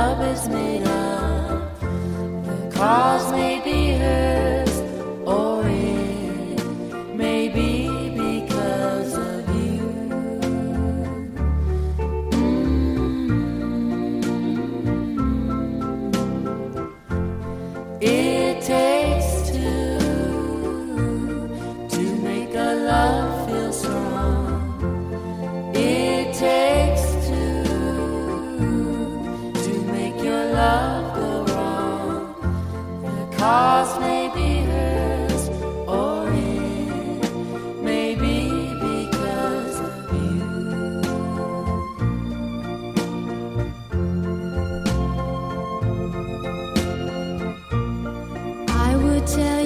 love is made of. The cause may be hers, or it may be because of you. It takes two to make a love feel strong. It takes two to make your love go wrong. The cause may be hers, or it may be because of you. I would tell